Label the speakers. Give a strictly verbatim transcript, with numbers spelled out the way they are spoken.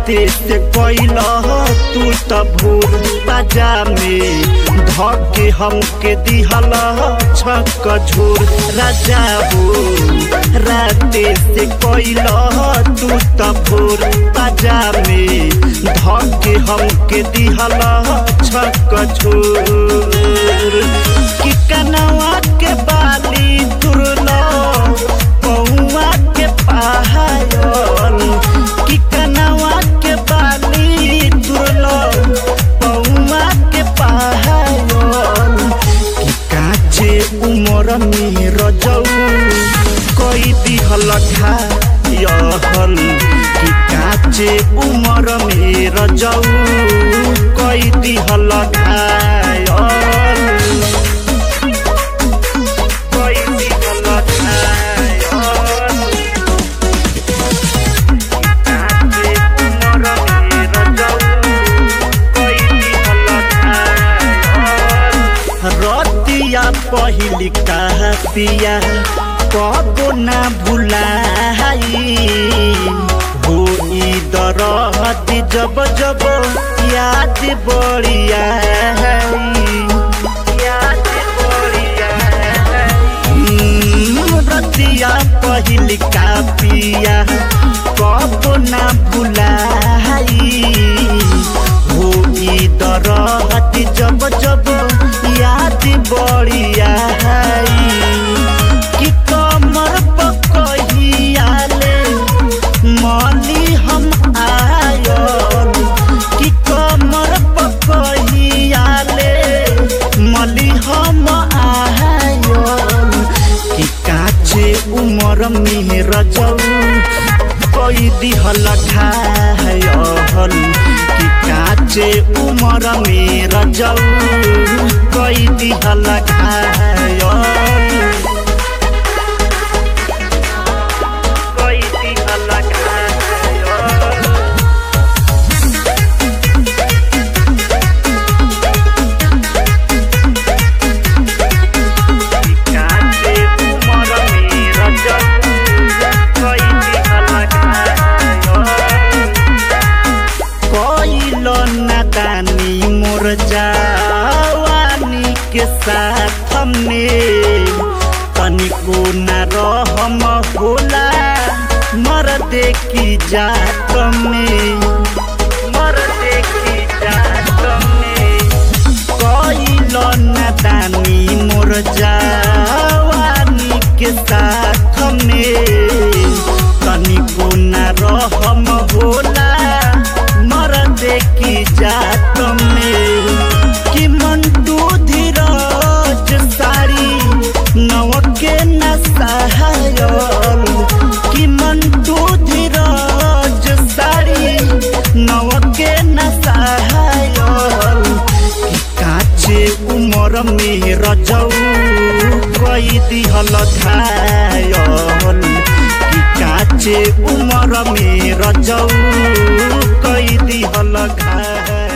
Speaker 1: राते से कोइला तू त भोर बाजा में धके हमके दिहला छक झोर राजा हो राते से कोइला तू त भोर बाजा में धके हमके दिहला छक झोर कि कनवा के बाली तुरला पौआ के पहायल कि कनवा के बाली तुरला पौआ के पहायल कि काचे उमर में रजऊ कोई दिहल घायल कि काचे उमर में रजऊ कोई दिहल घायल रतिया पहिली का पिया कबो ना भुलाई हो दरदी जब जब याद बढ़िया याद बढ़िया रतिया पहिली का पिया कबो ना भुलाई हो दरदी जब जब याद बढ़िया कि कमर पकहियाले मली हम आयल कि कमर पकहियाले मली हम आयल कि काचे उमर में रजऊ कोई दिहल घायल कि काचे उमर में रजऊ कोई दिहल घायल कोई दिहल घायल कि काचे उमर में रजऊ कोई दिहल घायल कोइलो नादानी मोर जवानी के साथ में तनिको न रहम होला मर दे की जात में मर दे की जात में कोइलो नादानी मोर जवानी के साथ में तनिको न रहम होला मर दे की जात में कि मंटू धीरज साड़ी नवके न सहायल कि मंटू धीरज साड़ी नवके न सहायल कि काचे उमर में रजऊ कोई दिहल घायल कि काचे उमर में रजऊ कोई दिहल घायल।